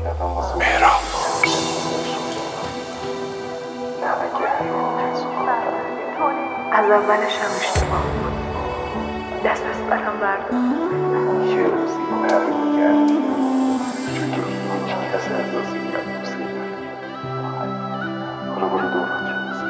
مهراب از اولش هم اشتباه بود. دست از برم بردار. یه روزی معلوم کردی چطور هیچ کس احساسی میاد دوست حالا برو دورات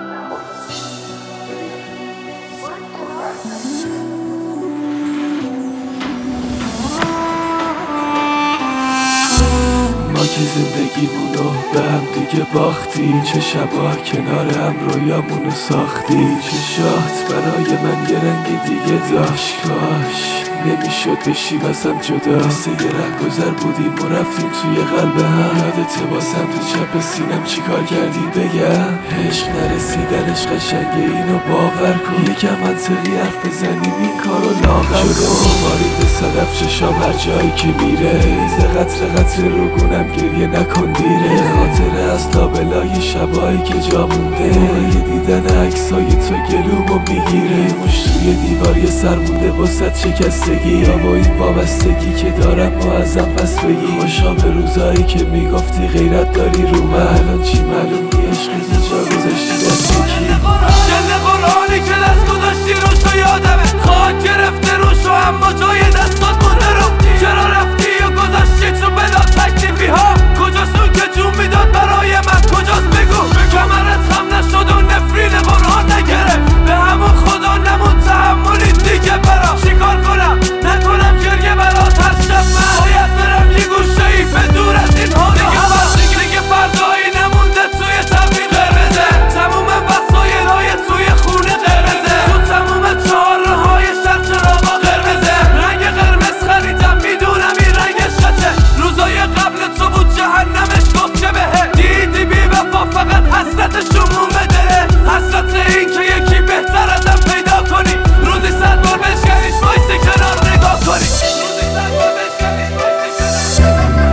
ما که زندگیمونو به هم دیگه باختیم، چه شبا کنار هم رویامونو ساختیم. چه شات برای من یه رنگ دیگه داشت، کاش نمیشد بشی واسم جدا. مثل یه رهگذر بودیم و رفتیم توی قلب هم. یادته با سمت چپ سینم چیکار کردی بگم؟ عشق نرسیدنش قشنگه، اینو باور کن. یکم منطقی حرف بزنیم این کارو لاغر کن. وارد صدف چشام هر جایی که میره، ایز قطر قطر رو گونم گریه نکن دیره. یه خاطره از لابلای شبایی که جا مونده، موقع دیدن عکسای تو گلومو میگیره. مش توی دیوار یه سر مونده باست شکستگی، یا با این وابستگی که دارم ما ازم پس بگی. خوشا به روزایی که میگفتی غیرت داری رو من، الان چی معلوم نی عشقت جا گذاشتی دست کی. جلد قرآنی که دست گذاشتی روش و یادمه، خواهد گرفته روش و اما جای دستات مونده رو. چرا رفتی و گذاشتی تو بلا تکلیفی ها؟ کجاست اون که جون میداد برای من؟ کجاست بگو کمرت خم نشد و نفرین قرآن نگره، به همون خدا نمون تحملی دیگه برام. چیکار کنم نکنم گریه برات هر شب؟ من باید برم یه گوشه ای به دور از این ها. دیگه فردایی نمونده توی تبین قرمزه، تموم وسایل های توی خونه قرمزه، تو تموم چهارراه شهر چراغا قرمزه. رنگ قرمز خریدم میدونم این رنگش خطه، روزای قبل تو بود جهنمش گفت که بهه. دیدی بی وفا فقط حسرت شموم بده، حسرت این که یکی بهتر ازم پیدا کنی. روزی 100 بار بشکنیش وایسی کنار نگاه کنی. روزی 100 بار بشکنیش وایسی کنار.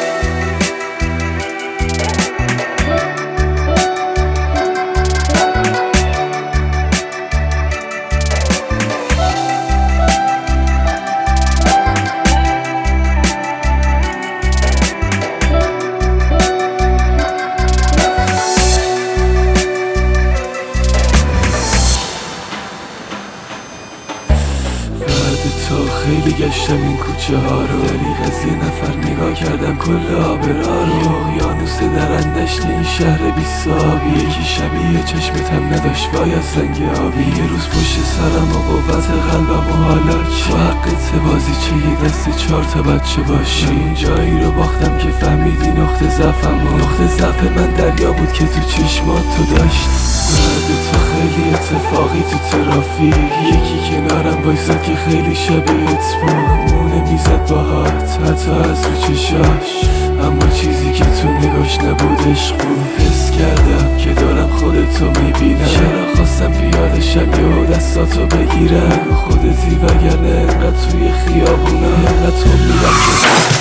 تو خیلی گشتم این کوچه ها رو، دریغ از یه نفر نگاه کردم کل آبرا رو. اقیانوس درندشت این شهر بی صابی، یکی شبیه چشمتم نداشت وای از رنگ آبی. یه روز پشت سرم و قوت قلبم و حالا چه حقت بازی چه یه دست 4 تا بچه باشی. این جایی رو باختم که فهمیدی نقطه ضعفم، و نقطه ضعف من دریا بود که تو چشمات تو داشت. بعد تو خیلی اتفاقی تو ترافیک، یکی کنارم وایساد که خیلی شبیهت بود. مونه میزد باهات حتی از رو چشاش، اما چیزی که تو نگاش نبود عشق بود. حس کردم که دارم خودتو میبینم، چرا خواستم پیادشم یا دستاتو بگیرم. خودتی وگرنه انقدر توی خیابونم انقدر تو میرم که